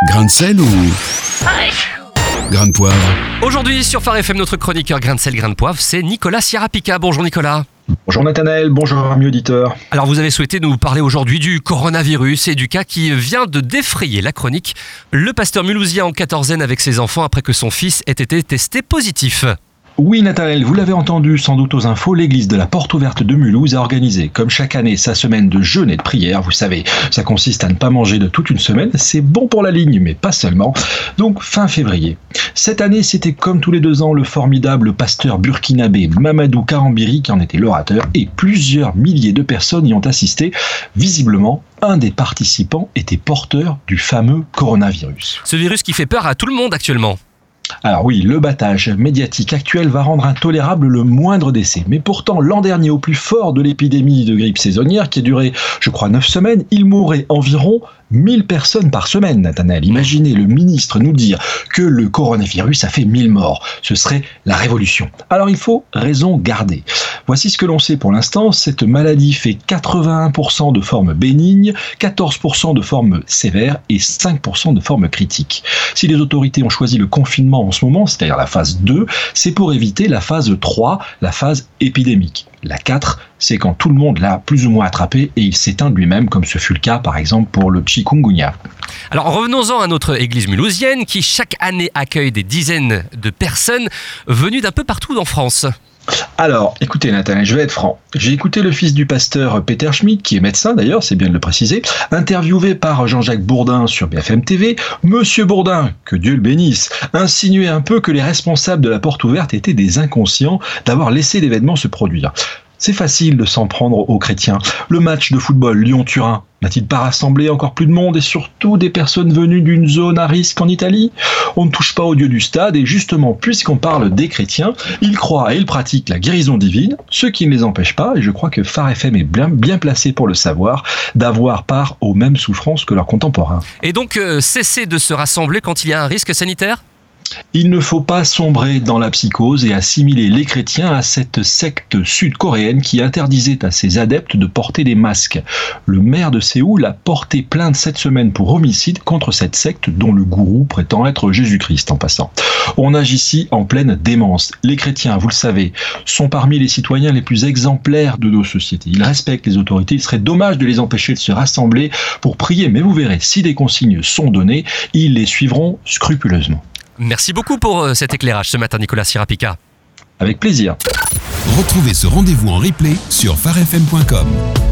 Grain de sel ou grain de poivre? Aujourd'hui sur Phare FM, notre chroniqueur grain de sel, grain de poivre, c'est Nicolas Sierra-Pica. Bonjour Nicolas. Bonjour Nathanaël, bonjour amis auditeurs. Alors vous avez souhaité nous parler aujourd'hui du coronavirus et du cas qui vient de défrayer la chronique. Le pasteur mulhousien en quatorzaine avec ses enfants après que son fils ait été testé positif. Oui Nathanaël, vous l'avez entendu sans doute aux infos, l'église de la Porte Ouverte de Mulhouse a organisé, comme chaque année, sa semaine de jeûne et de prière. Vous savez, ça consiste à ne pas manger de toute une semaine, c'est bon pour la ligne, mais pas seulement. Donc fin février. Cette année, c'était comme tous les 2 ans le formidable pasteur burkinabé Mamadou Karambiri qui en était l'orateur et plusieurs milliers de personnes y ont assisté. Visiblement, un des participants était porteur du fameux coronavirus. Ce virus qui fait peur à tout le monde actuellement. Alors oui, le battage médiatique actuel va rendre intolérable le moindre décès. Mais pourtant, l'an dernier, au plus fort de l'épidémie de grippe saisonnière, qui a duré, je crois, 9 semaines, il mourait environ 1000 personnes par semaine, Nathanaël. Imaginez le ministre nous dire que le coronavirus a fait 1000 morts. Ce serait la révolution. Alors il faut raison garder. Voici ce que l'on sait pour l'instant. Cette maladie fait 81% de formes bénignes, 14% de formes sévères et 5% de formes critiques. Si les autorités ont choisi le confinement en ce moment, c'est-à-dire la phase 2, c'est pour éviter la phase 3, la phase épidémique. La 4, c'est quand tout le monde l'a plus ou moins attrapé et il s'éteint de lui-même, comme ce fut le cas par exemple pour le chikungunya. Alors revenons-en à notre église mulhousienne qui chaque année accueille des dizaines de personnes venues d'un peu partout en France. Alors, écoutez Nathan, je vais être franc. J'ai écouté le fils du pasteur Peter Schmidt, qui est médecin d'ailleurs, c'est bien de le préciser, interviewé par Jean-Jacques Bourdin sur BFM TV. Monsieur Bourdin, que Dieu le bénisse, insinuait un peu que les responsables de la Porte Ouverte étaient des inconscients d'avoir laissé l'événement se produire. C'est facile de s'en prendre aux chrétiens. Le match de football Lyon-Turin n'a-t-il pas rassemblé encore plus de monde et surtout des personnes venues d'une zone à risque en Italie? On ne touche pas au Dieu du stade et justement, puisqu'on parle des chrétiens, ils croient et ils pratiquent la guérison divine, ce qui ne les empêche pas, et je crois que Phare FM est bien placé pour le savoir, d'avoir part aux mêmes souffrances que leurs contemporains. Et donc, cesser de se rassembler quand il y a un risque sanitaire ? Il ne faut pas sombrer dans la psychose et assimiler les chrétiens à cette secte sud-coréenne qui interdisait à ses adeptes de porter des masques. Le maire de Séoul a porté plainte cette semaine pour homicide contre cette secte dont le gourou prétend être Jésus-Christ en passant. On nage ici en pleine démence. Les chrétiens, vous le savez, sont parmi les citoyens les plus exemplaires de nos sociétés. Ils respectent les autorités, il serait dommage de les empêcher de se rassembler pour prier, mais vous verrez, si des consignes sont données, ils les suivront scrupuleusement. Merci beaucoup pour cet éclairage ce matin, Nicolas Sierra-Pica. Avec plaisir. Retrouvez ce rendez-vous en replay sur pharefm.com.